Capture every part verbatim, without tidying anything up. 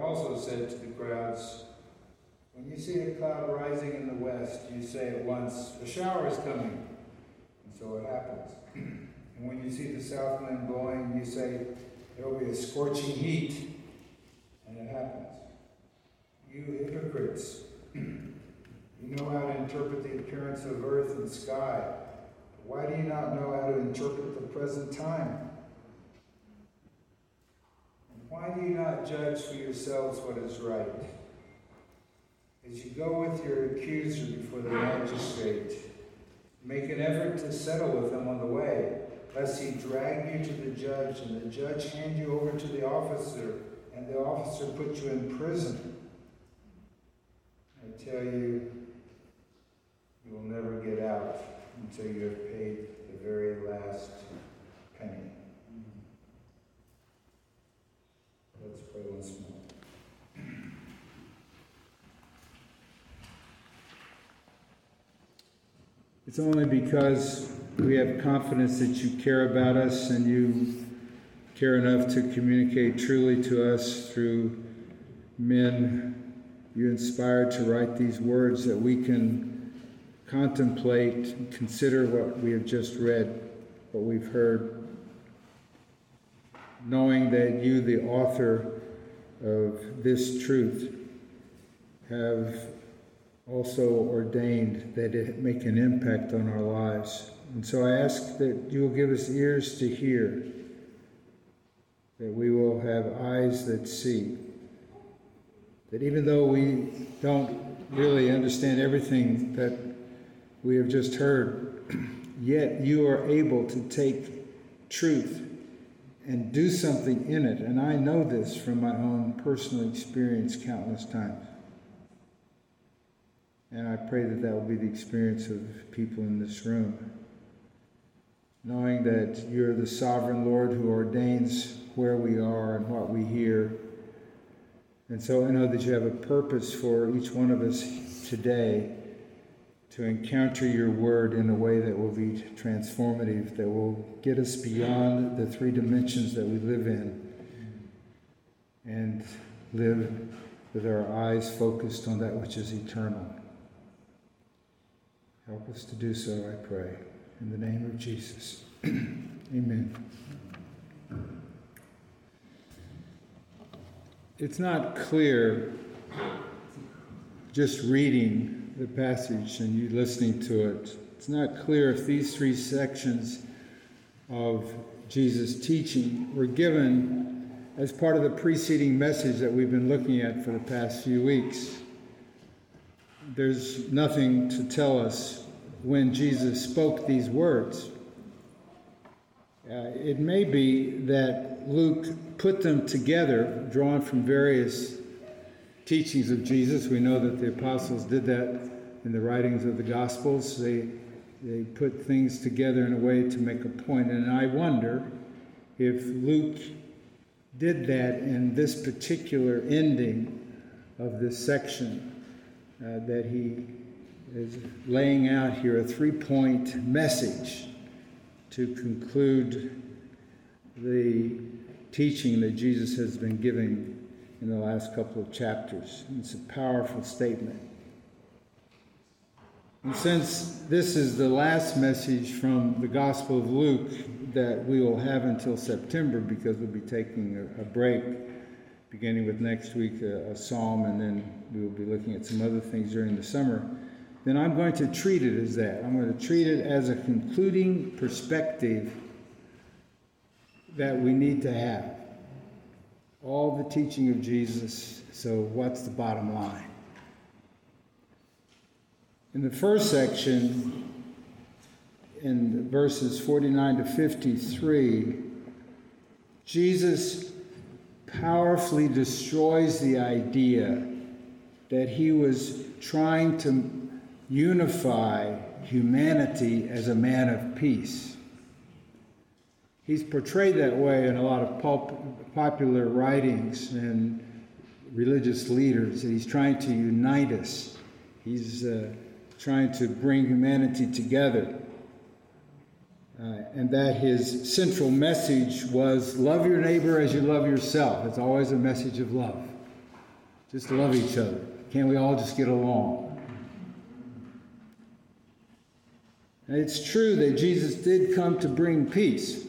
also said to the crowds, "When you see a cloud rising in the west, you say at once, 'A shower is coming.' And so it happens. And when you see the south wind blowing, you say, 'There will be a scorching heat.' And it happens. You hypocrites, you know how to interpret the appearance of earth and sky. But why do you not know how to interpret the present time? And why do you not judge for yourselves what is right? As you go with your accuser before the magistrate, make an effort to settle with him on the way, lest he drag you to the judge, and the judge hand you over to the officer, and the officer put you in prison. I tell you, you will never get out until you have paid the very last penny." Let's pray once more. It's only because we have confidence that you care about us and you care enough to communicate truly to us through men you inspired to write these words that we can contemplate and consider what we have just read, what we've heard, knowing that you, the author of this truth, have also ordained that it make an impact on our lives. And so I ask that you will give us ears to hear, that we will have eyes that see, that even though we don't really understand everything that we have just heard, yet you are able to take truth and do something in it. And I know this from my own personal experience countless times. And I pray that that will be the experience of people in this room, knowing that you're the sovereign Lord who ordains where we are and what we hear. And so I know that you have a purpose for each one of us today to encounter your word in a way that will be transformative, that will get us beyond the three dimensions that we live in and live with our eyes focused on that which is eternal. Help us to do so, I pray. In the name of Jesus. Amen. It's not clear, just reading the passage and you listening to it, it's not clear if these three sections of Jesus' teaching were given as part of the preceding message that we've been looking at for the past few weeks. There's nothing to tell us when Jesus spoke these words. Uh, it may be that Luke put them together, drawn from various teachings of Jesus. We know that the apostles did that in the writings of the Gospels. They, they put things together in a way to make a point. And I wonder if Luke did that in this particular ending of this section, uh, that he is laying out here a three-point message to conclude the teaching that Jesus has been giving in the last couple of chapters. It's a powerful statement. And since this is the last message from the Gospel of Luke that we will have until September, because we'll be taking a, a break, beginning with next week a, a psalm, and then we will be looking at some other things during the summer, then I'm going to treat it as that. I'm going to treat it as a concluding perspective that we need to have. All the teaching of Jesus, so what's the bottom line? In the first section, in verses forty-nine to fifty-three, Jesus powerfully destroys the idea that he was trying to unify humanity as a man of peace. He's portrayed that way in a lot of pulp, popular writings and religious leaders, that he's trying to unite us. He's uh, trying to bring humanity together. Uh, and that his central message was love your neighbor as you love yourself. It's always a message of love. just love each other? Can't we all just get along? And it's true that Jesus did come to bring peace.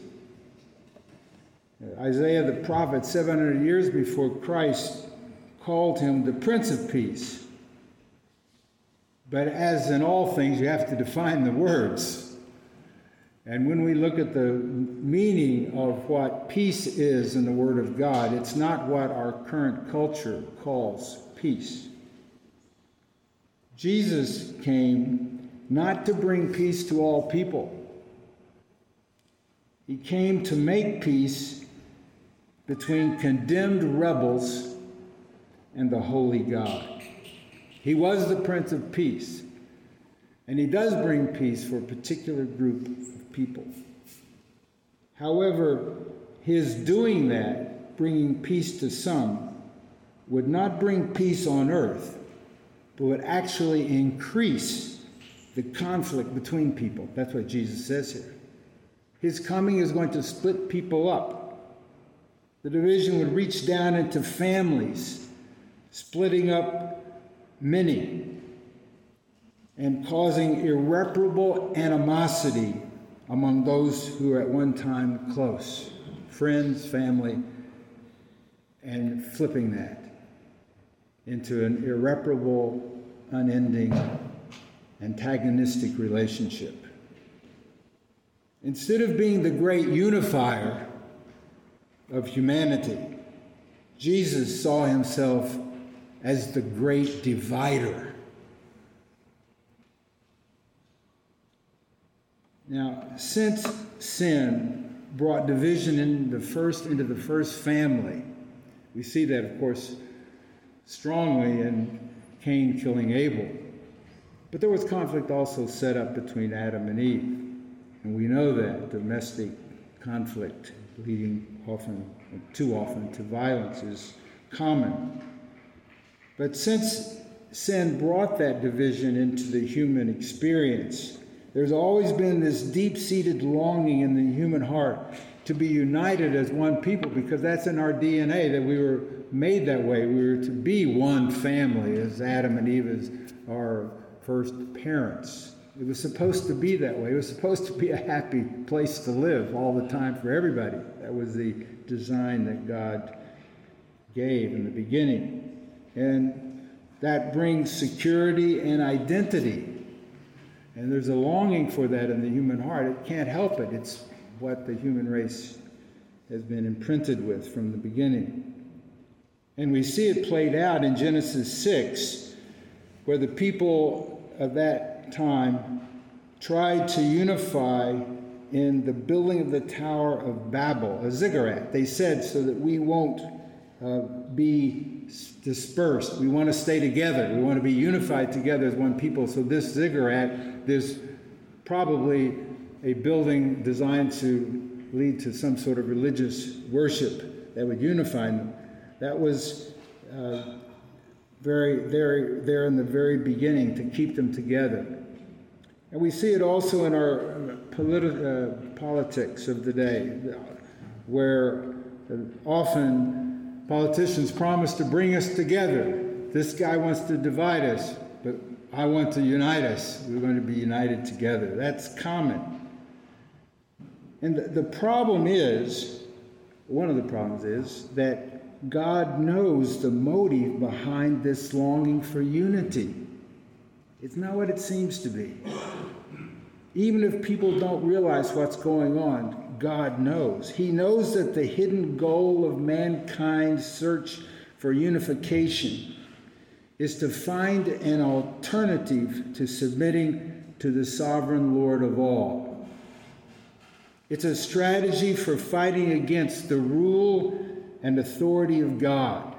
Isaiah the prophet, seven hundred years before Christ, called him the Prince of Peace. But as in all things, you have to define the words. And when we look at the meaning of what peace is in the Word of God, it's not what our current culture calls peace. Jesus came not to bring peace to all people. He came to make peace between condemned rebels and the holy God. He was the Prince of Peace, and he does bring peace for a particular group of people. However, his doing that, bringing peace to some, would not bring peace on earth, but would actually increase the conflict between people. That's what Jesus says here. His coming is going to split people up. The division would reach down into families, splitting up many and causing irreparable animosity among those who were at one time close, friends, family, and flipping that into an irreparable, unending, antagonistic relationship. Instead of being the great unifier of humanity, Jesus saw himself as the great divider. Now, since sin brought division in the first, into the first family, we see that, of course, strongly in Cain killing Abel. But there was conflict also set up between Adam and Eve. And we know that domestic conflict leading often, too often, to violence is common. But since sin brought that division into the human experience, there's always been this deep-seated longing in the human heart to be united as one people, because that's in our D N A, that we were made that way. We were to be one family, as Adam and Eve as our first parents. It was supposed to be that way. It was supposed to be a happy place to live all the time for everybody. That was the design that God gave in the beginning. And that brings security and identity. And there's a longing for that in the human heart. It can't help it. It's what the human race has been imprinted with from the beginning. And we see it played out in Genesis six, where the people of that time tried to unify in the building of the Tower of Babel, a ziggurat. They said, so that we won't uh, be dispersed. We want to stay together. We want to be unified together as one people. So this ziggurat, there's probably a building designed to lead to some sort of religious worship that would unify them. That was uh, very, very there in the very beginning, to keep them together. And we see it also in our politi- uh, politics of the day, where often politicians promise to bring us together. This guy wants to divide us, but I want to unite us. We're going to be united together. That's common. And the, the problem is, one of the problems is, that God knows the motive behind this longing for unity. It's not what it seems to be. Even if people don't realize what's going on, God knows. He knows that the hidden goal of mankind's search for unification is to find an alternative to submitting to the sovereign Lord of all. It's a strategy for fighting against the rule and authority of God.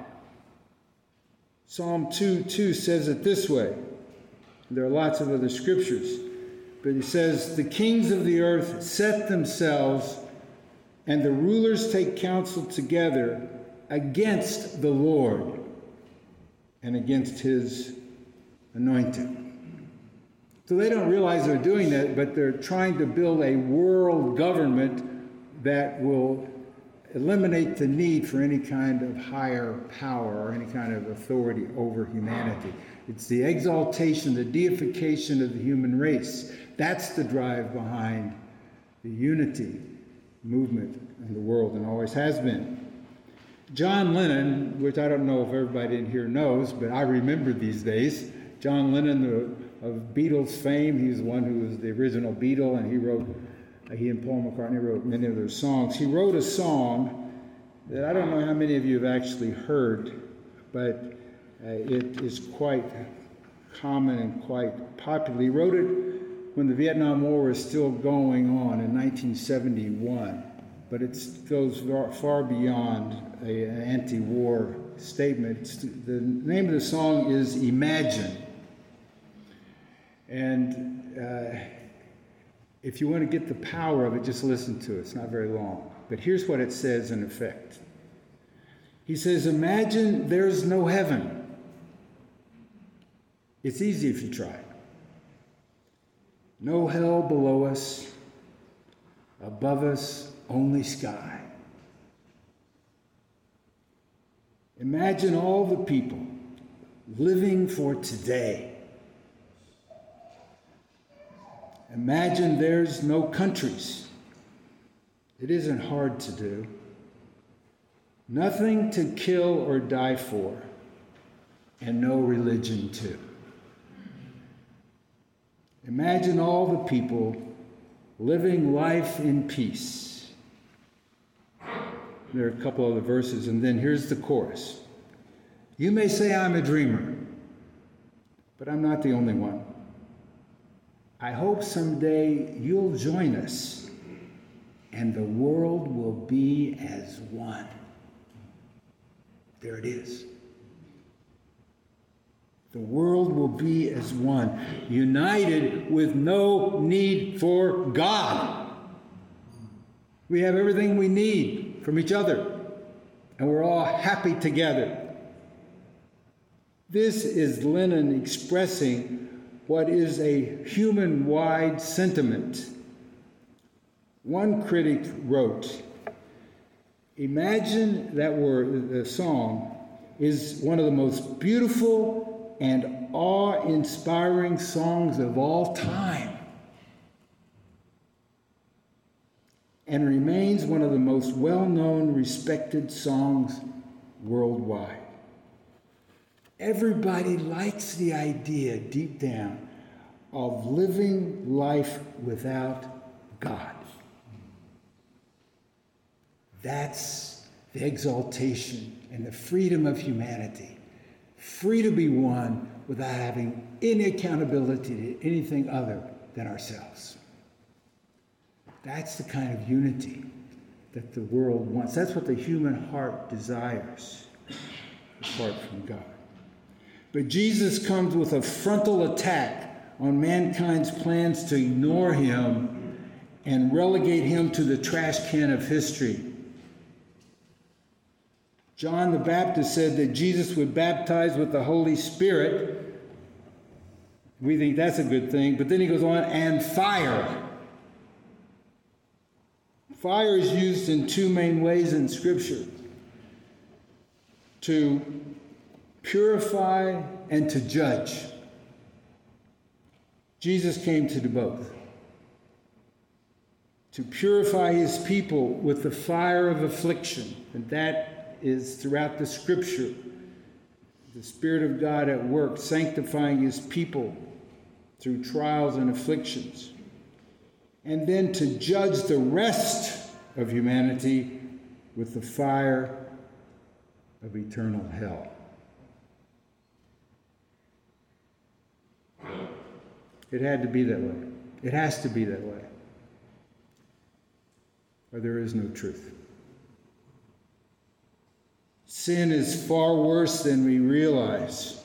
Psalm two two says it this way. There are lots of other scriptures, but it says, the kings of the earth set themselves, and the rulers take counsel together against the Lord and against his anointed. So they don't realize they're doing that, but they're trying to build a world government that will eliminate the need for any kind of higher power or any kind of authority over humanity. It's the exaltation, the deification of the human race. That's the drive behind the unity movement in the world, and always has been. John Lennon, which I don't know if everybody in here knows, but I remember these days, John Lennon the, of Beatles fame, he was the one who was the original Beatle, and he wrote, he and Paul McCartney wrote many of their songs. He wrote a song that I don't know how many of you have actually heard, but uh, it is quite common and quite popular. He wrote it when the Vietnam War was still going on in nineteen seventy-one, but it goes far beyond a, an anti-war statement. It's, the name of the song is Imagine. And uh, if you want to get the power of it, just listen to it. It's not very long. But here's what it says in effect. He says, imagine there's no heaven. It's easy if you try. No hell below us, above us only sky. Imagine all the people living for today. Imagine there's no countries. It isn't hard to do. Nothing to kill or die for, and no religion too. Imagine all the people living life in peace. There are a couple other verses, and then here's the chorus. You may say I'm a dreamer, but I'm not the only one. I hope someday you'll join us, and the world will be as one. There it is. The world will be as one, united with no need for God. We have everything we need from each other, and we're all happy together. This is Lennon expressing what is a human-wide sentiment. One critic wrote, imagine that word, the song is one of the most beautiful and awe-inspiring songs of all time, and remains one of the most well-known, respected songs worldwide. Everybody likes the idea deep down of living life without God. That's the exaltation and the freedom of humanity. Free to be one without having any accountability to anything other than ourselves. That's the kind of unity that the world wants. That's what the human heart desires, apart from God. But Jesus comes with a frontal attack on mankind's plans to ignore him and relegate him to the trash can of history. John the Baptist said that Jesus would baptize with the Holy Spirit. We think that's a good thing, but then he goes on, and fire. Fire is used in two main ways in Scripture: to purify and to judge. Jesus came to do both. To purify his people with the fire of affliction, and that is throughout the Scripture, the Spirit of God at work, sanctifying his people through trials and afflictions. And then to judge the rest of humanity with the fire of eternal hell. It had to be that way. It has to be that way, or there is no truth. Sin is far worse than we realize.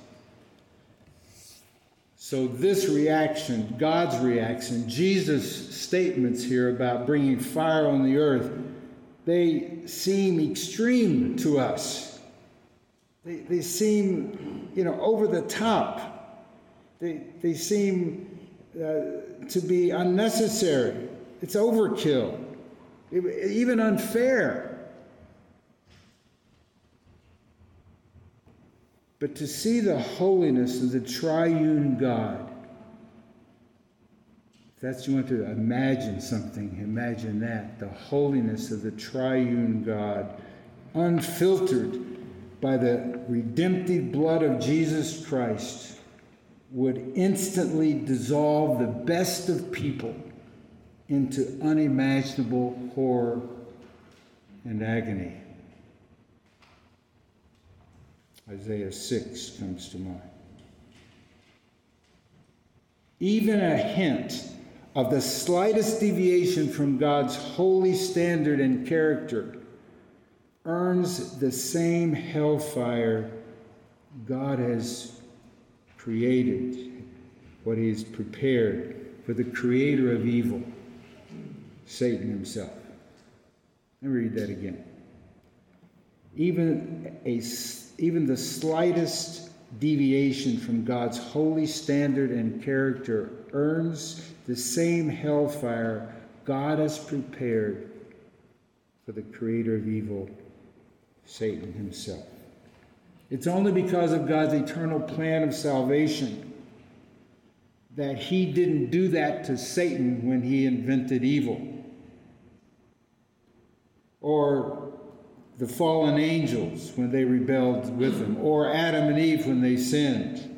So this reaction, God's reaction, Jesus' statements here about bringing fire on the earth, they seem extreme to us. They, they seem, you know, over the top. They, they seem uh, to be unnecessary. It's overkill, even unfair. But to see the holiness of the triune God, if that's you want to imagine something, imagine that. The holiness of the triune God, unfiltered by the redemptive blood of Jesus Christ, would instantly dissolve the best of people into unimaginable horror and agony. Isaiah six comes to mind. Even a hint of the slightest deviation from God's holy standard and character earns the same hellfire God has created, what he's prepared for the creator of evil, Satan himself. Let me read that again. Even a Even the slightest deviation from God's holy standard and character earns the same hellfire God has prepared for the creator of evil, Satan himself. It's only because of God's eternal plan of salvation that he didn't do that to Satan when he invented evil, or the fallen angels when they rebelled with him, or Adam and Eve when they sinned.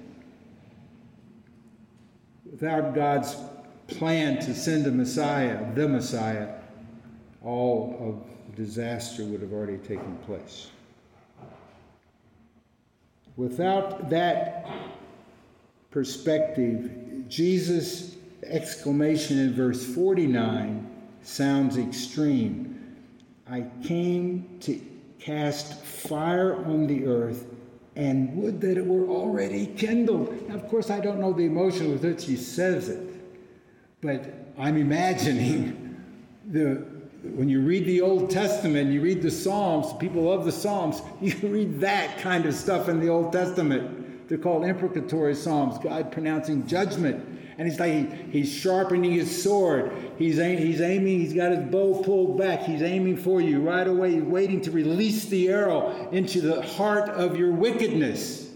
Without God's plan to send a Messiah, the Messiah, all of the disaster would have already taken place. Without that perspective, Jesus' exclamation in verse forty-nine sounds extreme. I came to cast fire on the earth, and would that it were already kindled. Now, of course, I don't know the emotion with which he says it, but I'm imagining the when you read the Old Testament, you read the Psalms, people love the Psalms, you read that kind of stuff in the Old Testament. They're called imprecatory Psalms, God pronouncing judgment. And he's like, he's sharpening his sword. He's, aim, he's aiming, he's got his bow pulled back. He's aiming for you right away. He's waiting to release the arrow into the heart of your wickedness.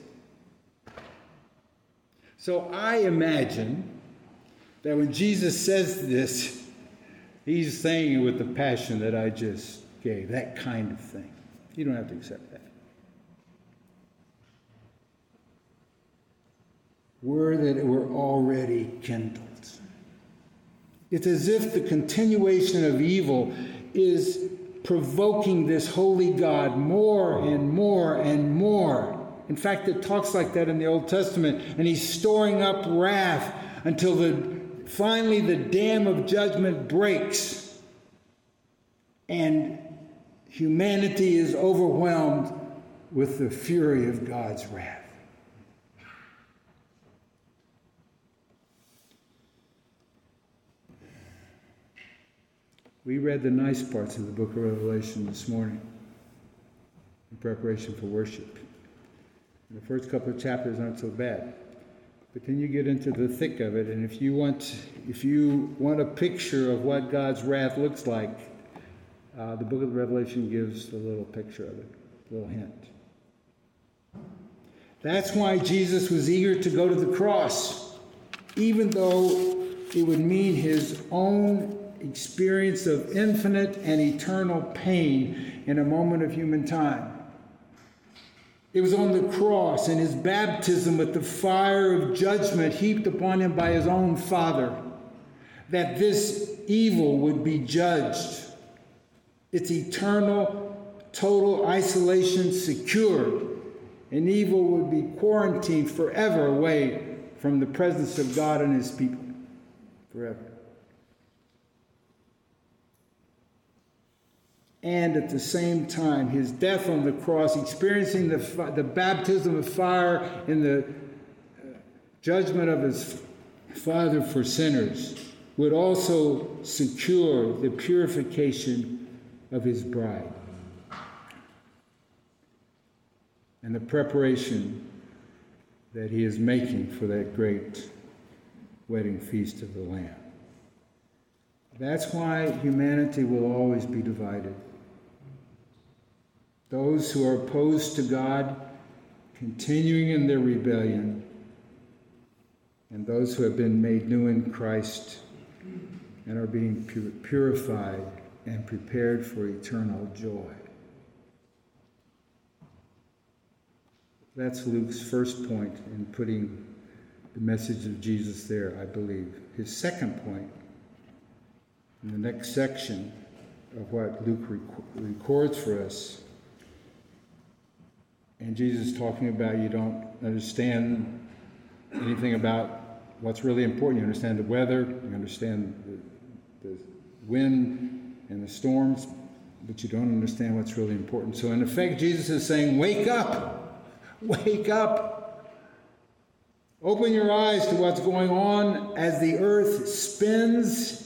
So I imagine that when Jesus says this, he's saying it with the passion that I just gave, that kind of thing. You don't have to accept that. Were that it were already kindled. It's as if the continuation of evil is provoking this holy God more and more and more. In fact, it talks like that in the Old Testament, and he's storing up wrath until the finally the dam of judgment breaks and humanity is overwhelmed with the fury of God's wrath. We read the nice parts of the book of Revelation this morning in preparation for worship. And the first couple of chapters aren't so bad. But then you get into the thick of it, and if you want if you want a picture of what God's wrath looks like, uh, the book of Revelation gives a little picture of it, a little hint. That's why Jesus was eager to go to the cross, even though it would mean his own experience of infinite and eternal pain in a moment of human time. It was on the cross and his baptism with the fire of judgment heaped upon him by his own Father that this evil would be judged. Its eternal, total isolation secured, and evil would be quarantined forever away from the presence of God and his people. Forever. And at the same time, his death on the cross, experiencing the, the baptism of fire in the judgment of his Father for sinners, would also secure the purification of his bride and the preparation that he is making for that great wedding feast of the Lamb. That's why humanity will always be divided. Those who are opposed to God continuing in their rebellion, and those who have been made new in Christ and are being pu- purified and prepared for eternal joy. That's Luke's first point in putting the message of Jesus there, I believe. His second point, in the next section of what Luke rec- records for us, and Jesus talking about you don't understand anything about what's really important. You understand the weather, you understand the, the wind and the storms, but you don't understand what's really important. So in effect, Jesus is saying, wake up, wake up. Open your eyes to what's going on as the earth spins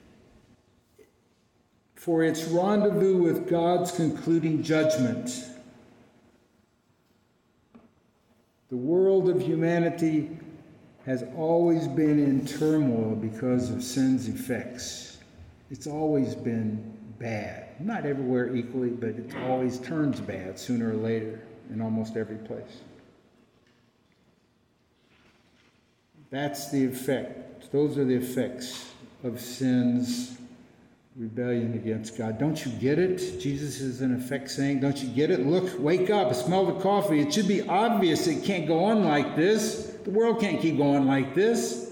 for its rendezvous with God's concluding judgment. The world of humanity has always been in turmoil because of sin's effects. It's always been bad. Not everywhere equally, but it always turns bad sooner or later in almost every place. That's the effect. Those are the effects of sin's rebellion against God. Don't you get it? Jesus is in effect saying, don't you get it? Look, wake up, smell the coffee. It should be obvious it can't go on like this. The world can't keep going like this.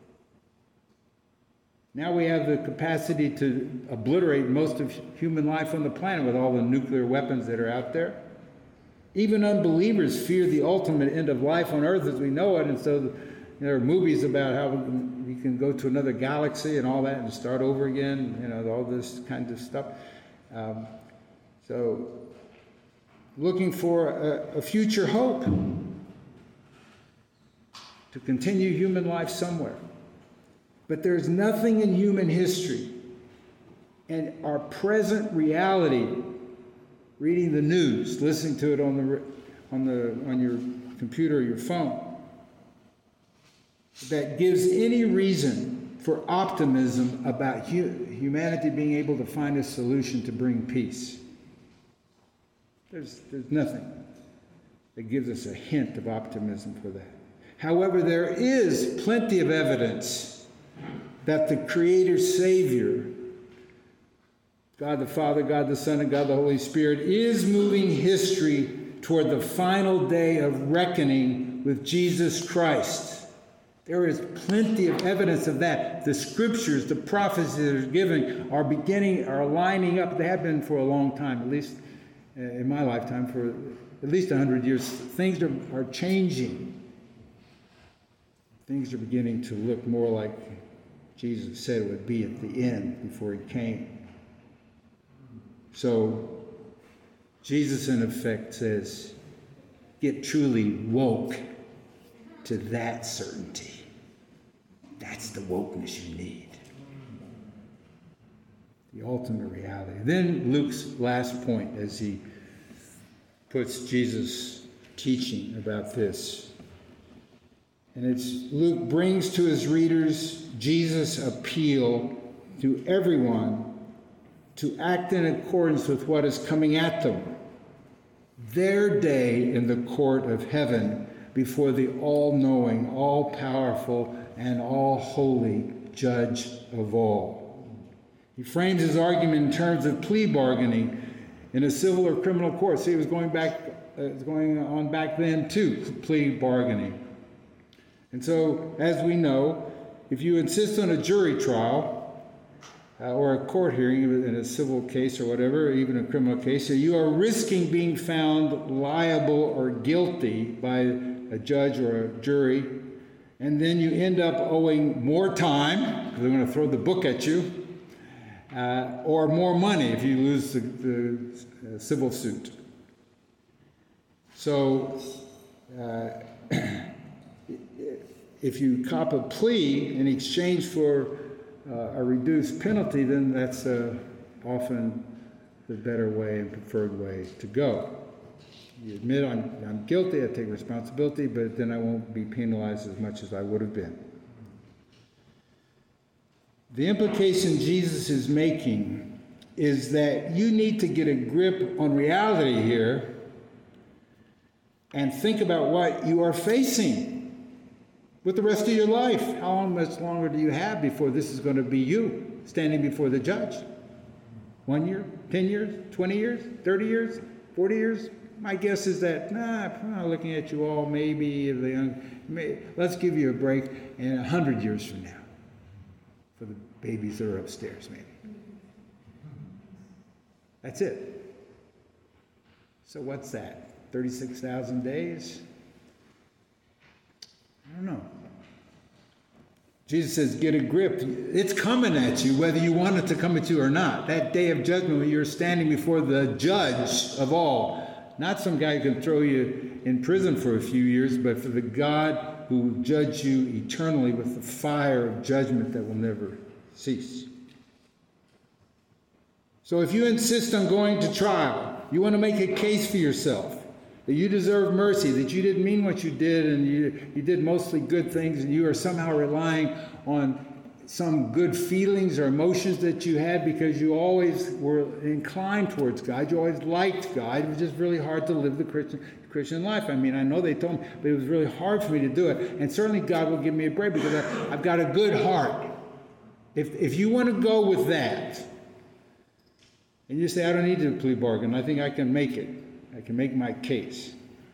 Now we have the capacity to obliterate most of human life on the planet with all the nuclear weapons that are out there. Even unbelievers fear the ultimate end of life on earth as we know it, and so there are movies about how we can go to another galaxy and all that and start over again, you know, all this kind of stuff. Um, so, looking for a, a future hope to continue human life somewhere. But there's nothing in human history and our present reality, reading the news, listening to it on the on the on your computer or your phone, that gives any reason for optimism about hu- humanity being able to find a solution to bring peace. There's, there's nothing that gives us a hint of optimism for that. However, there is plenty of evidence that the Creator Savior, God the Father, God the Son, and God the Holy Spirit, is moving history toward the final day of reckoning with Jesus Christ. There is plenty of evidence of that. The scriptures, the prophecies that are given are beginning, are lining up. They have been for a long time, at least uh, in my lifetime, for at least one hundred years. Things are, are changing. Things are beginning to look more like Jesus said it would be at the end before he came. So, Jesus in effect says, get truly woke to that certainty. That's the wokeness you need. The ultimate reality. Then Luke's last point as he puts Jesus' teaching about this. And it's Luke brings to his readers Jesus' appeal to everyone to act in accordance with what is coming at them. Their day in the court of heaven before the all-knowing, all-powerful, and all-holy Judge of all. He frames his argument in terms of plea bargaining in a civil or criminal court. See, it was going back, uh, it was going on back then too, plea bargaining. And so, as we know, if you insist on a jury trial uh, or a court hearing in a civil case or whatever, even a criminal case, so you are risking being found liable or guilty by a judge or a jury, and then you end up owing more time, because they're going to throw the book at you, uh, or more money if you lose the, the uh, civil suit. So, uh, if you cop a plea in exchange for uh, a reduced penalty, then that's uh, often the better way and preferred way to go. You admit I'm, I'm guilty, I take responsibility, but then I won't be penalized as much as I would have been. The implication Jesus is making is that you need to get a grip on reality here and think about what you are facing with the rest of your life. How much longer do you have before this is going to be you standing before the judge? One year, ten years, twenty years, thirty years, forty years? My guess is that, nah, I'm looking at you all, maybe, the young, may, let's give you a break in a hundred years from now for the babies that are upstairs, maybe. That's it. So what's that? thirty-six thousand days? I don't know. Jesus says, get a grip. It's coming at you, whether you want it to come at you or not. That day of judgment when you're standing before the judge of all. Not some guy who can throw you in prison for a few years, but for the God who will judge you eternally with the fire of judgment that will never cease. So if you insist on going to trial, you want to make a case for yourself, that you deserve mercy, that you didn't mean what you did, and you, you did mostly good things, and you are somehow relying on some good feelings or emotions that you had because you always were inclined towards God. You always liked God. It was just really hard to live the Christian Christian life. I mean, I know they told me, but it was really hard for me to do it. And certainly God will give me a break because I, I've got a good heart. If, if you want to go with that, and you say, I don't need to plea bargain, I think I can make it. I can make my case.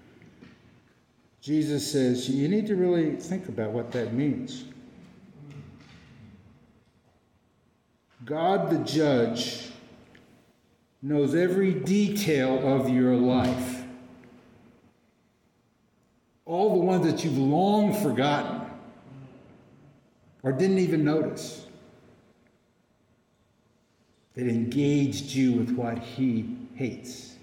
Jesus says, you need to really think about what that means. God the judge knows every detail of your life. All the ones that you've long forgotten or didn't even notice. That engaged you with what he hates.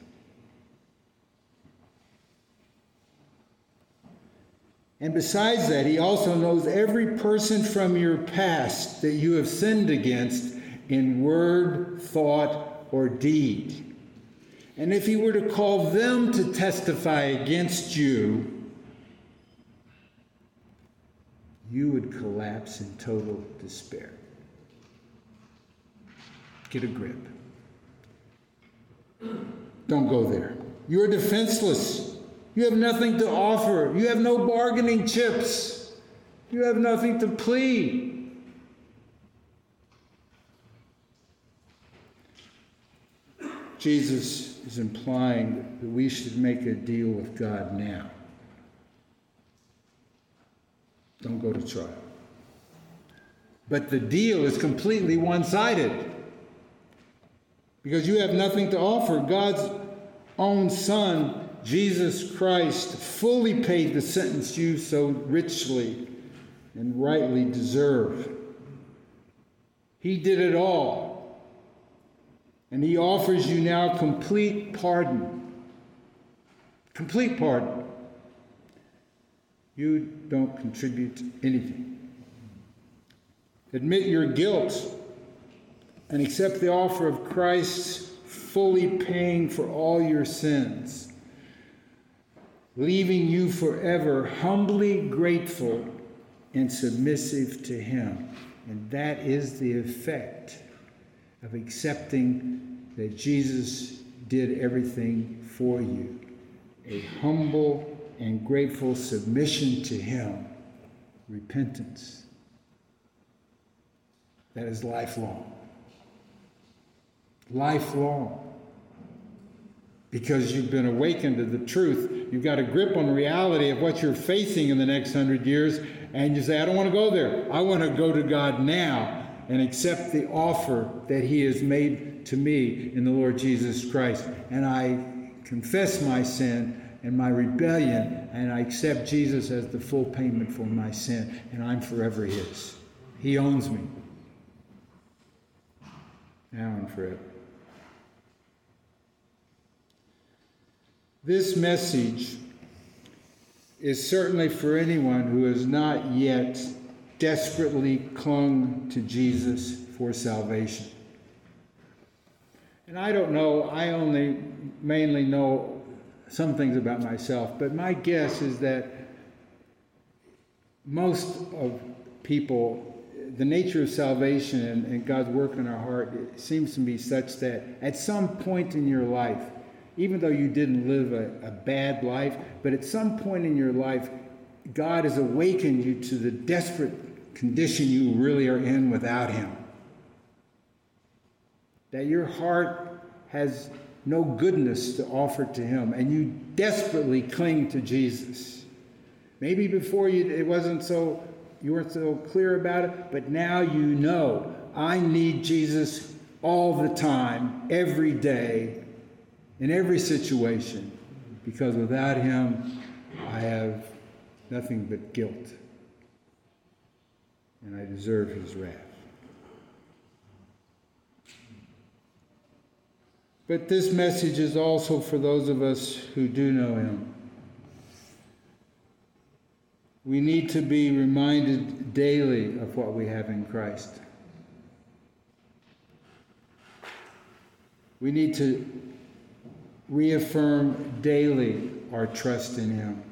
And besides that, he also knows every person from your past that you have sinned against in word, thought, or deed. And if he were to call them to testify against you, you would collapse in total despair. Get a grip. Don't go there. You're defenseless. You have nothing to offer. You have no bargaining chips. You have nothing to plead. Jesus is implying that we should make a deal with God now. Don't go to trial. But the deal is completely one-sided. Because you have nothing to offer. God's own Son, Jesus Christ, fully paid the sentence you so richly and rightly deserve. He did it all. And he offers you now complete pardon. Complete pardon. You don't contribute anything. Admit your guilt and accept the offer of Christ fully paying for all your sins, leaving you forever humbly grateful and submissive to him. And that is the effect of accepting that Jesus did everything for you. A humble and grateful submission to him. Repentance. That is lifelong. Lifelong. Because you've been awakened to the truth. You've got a grip on the reality of what you're facing in the next hundred years. And you say, I don't want to go there. I want to go to God now and accept the offer that he has made to me in the Lord Jesus Christ. And I confess my sin and my rebellion, and I accept Jesus as the full payment for my sin, and I'm forever his. He owns me. Now and forever. This message is certainly for anyone who has not yet desperately clung to Jesus for salvation. And I don't know, I only mainly know some things about myself, but my guess is that most of people, the nature of salvation and, and God's work in our heart, it seems to be such that at some point in your life, even though you didn't live a, a bad life, but at some point in your life, God has awakened you to the desperate condition you really are in without him. That your heart has no goodness to offer to him, and you desperately cling to Jesus. Maybe before you, it wasn't so, you weren't so clear about it, but now you know, I need Jesus all the time, every day, in every situation, because without him, I have nothing but guilt, and I deserve his wrath. But this message is also for those of us who do know him. We need to be reminded daily of what we have in Christ. We need to reaffirm daily our trust in him.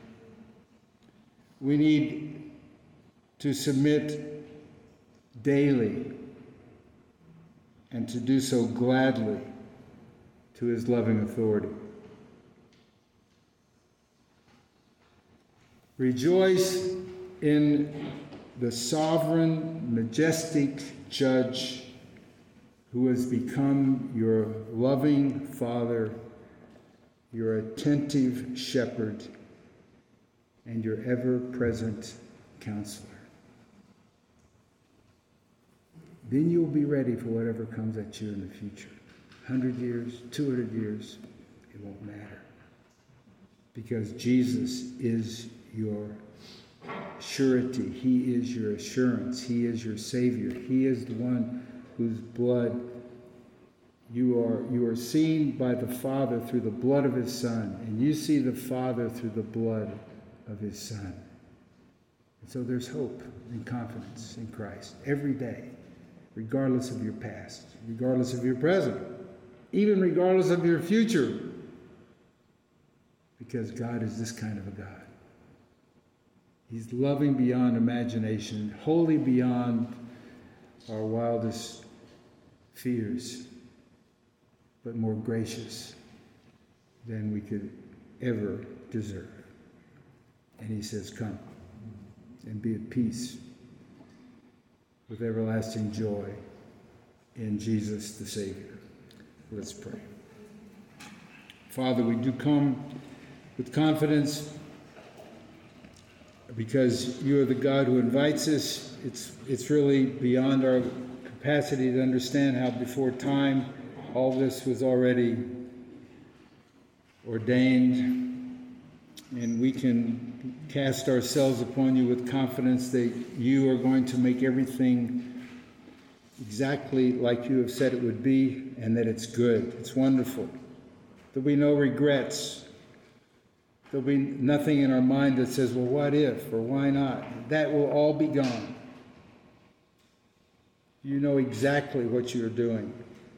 We need to submit daily and to do so gladly to his loving authority. Rejoice in the sovereign, majestic judge who has become your loving Father, your attentive shepherd, and your ever-present counselor. Then you'll be ready for whatever comes at you in the future. one hundred years, two hundred years, it won't matter. Because Jesus is your surety. He is your assurance. He is your Savior. He is the one whose blood you are, you are seen by the Father through the blood of his Son. And you see the Father through the blood of his Son. And so there's hope and confidence in Christ every day, regardless of your past, regardless of your present, even regardless of your future, because God is this kind of a God. He's loving beyond imagination, holy beyond our wildest fears, but more gracious than we could ever deserve. And he says, come and be at peace with everlasting joy in Jesus the Savior. Let's pray. Father, we do come with confidence because you are the God who invites us. It's, it's really beyond our capacity to understand how before time all this was already ordained, and we can cast ourselves upon you with confidence that you are going to make everything exactly like you have said it would be, and that it's good, it's wonderful. There'll be no regrets. There'll be nothing in our mind that says, well, what if, or why not? That will all be gone. You know exactly what you're doing.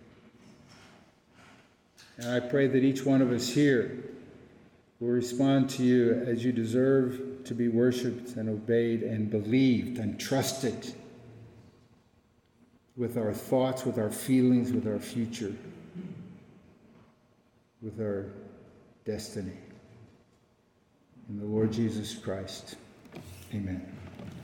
And I pray that each one of us here will respond to you as you deserve to be worshiped and obeyed and believed and trusted with our thoughts, with our feelings, with our future, with our destiny. In the Lord Jesus Christ, amen.